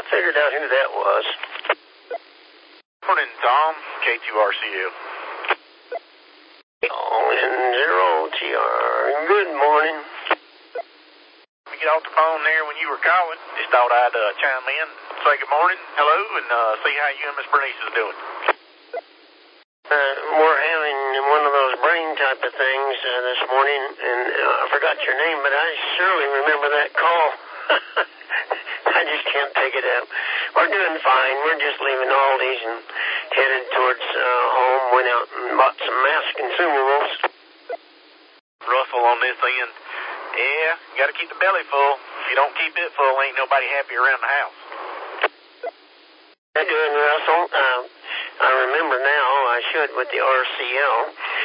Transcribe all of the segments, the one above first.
figured out who that was. Morning, Tom. K2RCU. N0TR. Good morning. We get off the phone there when you were calling. Just thought I'd chime in, say good morning, hello, and see how you and Miss Bernice is doing. We're having one of those brain type of things this morning, and I forgot your name, but I surely remember that call. I just can't pick it up. We're doing fine. We're just leaving Aldi's and headed towards home. Went out and bought some mass consumables. Russell on this end. Yeah, you got to keep the belly full. If you don't keep it full, ain't nobody happy around the house. How you doing, Russell? I remember now. I should with the RCL.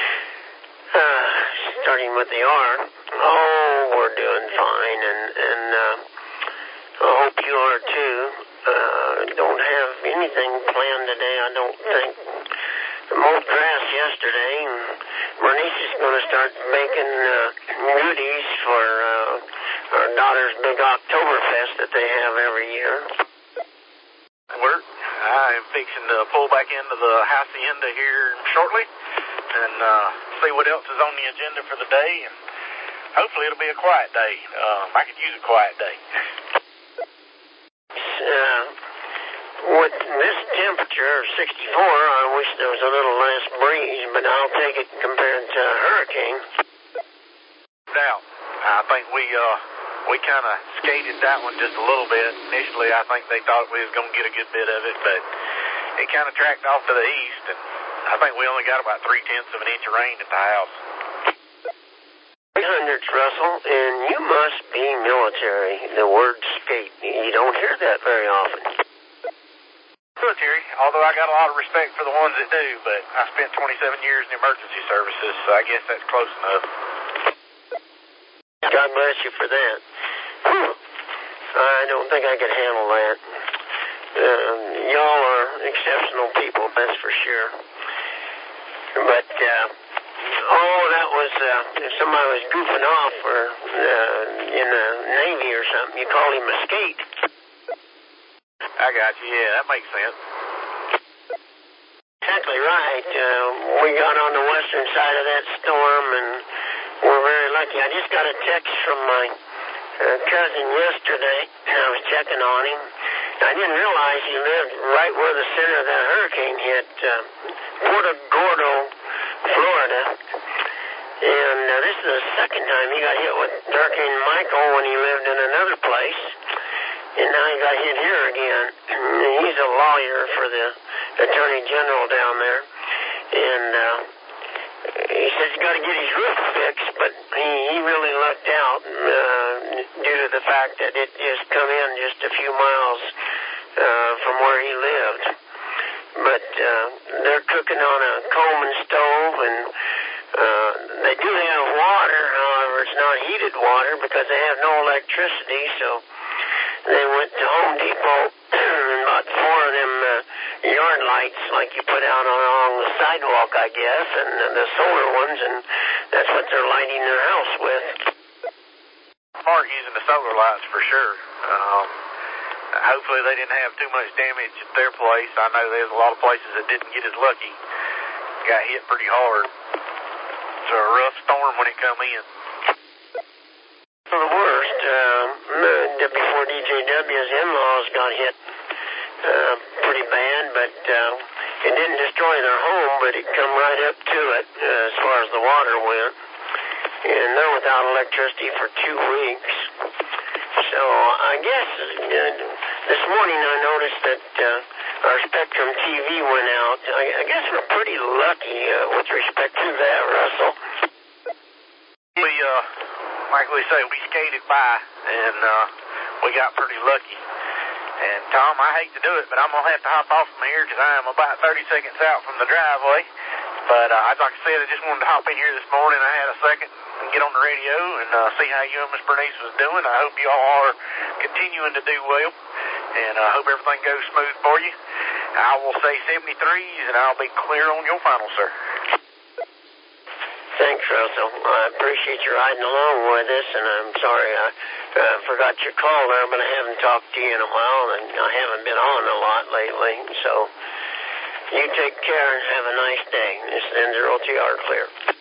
Starting with the R. Oh, we're doing fine, and I hope you are too. Don't have anything planned today, I don't think. Mowed grass yesterday, and Bernice is going to start making goodies for our daughter's big Oktoberfest that they have every year. Work. I'm fixing to pull back into the hacienda here shortly and see what else is on the agenda for the day, and hopefully it'll be a quiet day. I could use a quiet day. With this temperature of 64, I wish there was a little less breeze, but I'll take it compared to a hurricane. Now, I think we kind of skated that one just a little bit. Initially, I think they thought we was going to get a good bit of it, but it kind of tracked off to the east, and I think we only got about 0.3 of an inch of rain at the house. 300s, Russell, and you must be military. The word skate, you don't hear that very often. Military, although I got a lot of respect for the ones that do, but I spent 27 years in emergency services, so I guess that's close enough. God bless you for that. Whew. I don't think I could handle that. Y'all are exceptional people, that's for sure. But, that was, if somebody was goofing off or in the Navy or something, you call him a skate. I got you, yeah, that makes sense. Exactly right. We got on the western side of that storm, and we're very lucky. I just got a text from my cousin yesterday, and I was checking on him. I didn't realize he lived right where the center of that hurricane hit, Puerto Gordo, Florida. And this is the second time he got hit with Hurricane Michael when he lived in another place. And now he got hit here again. He's a lawyer for the Attorney General down there. And he says he's got to get his roof fixed, but he really lucked out due to the fact that it just come in just a few miles from where he lived. But they're cooking on a Coleman stove, and they do have water. However, it's not heated water because they have no electricity, so they went to Home Depot and bought 4 of them yard lights like you put out along the sidewalk, I guess, and the solar ones, and that's what they're lighting their house with. Smart using the solar lights for sure. Hopefully they didn't have too much damage at their place. I know there's a lot of places that didn't get as lucky. Got hit pretty hard. It's a rough storm when it come in. For the worst, before DJW's in-laws got hit pretty bad, but it didn't destroy their home, but it come right up to it as far as the water went. And they're without electricity for 2 weeks. So I guess this morning I noticed that our Spectrum TV went out. I guess we're pretty lucky with respect to that, Russell. We, like we say, we skated by, and we got pretty lucky. And Tom, I hate to do it, but I'm going to have to hop off from here because I am about 30 seconds out from the driveway. But like I said, I just wanted to hop in here this morning. I had a second and get on the radio and see how you and Miss Bernice was doing. I hope you all are continuing to do well, and I hope everything goes smooth for you. I will say 73s, and I'll be clear on your final, sir. Thank Thanks, Russell. I appreciate you riding along with us, and I'm sorry I forgot your call there, but I haven't talked to you in a while, and I haven't been on a lot lately. So you take care and have a nice day. This ends 0TR clear.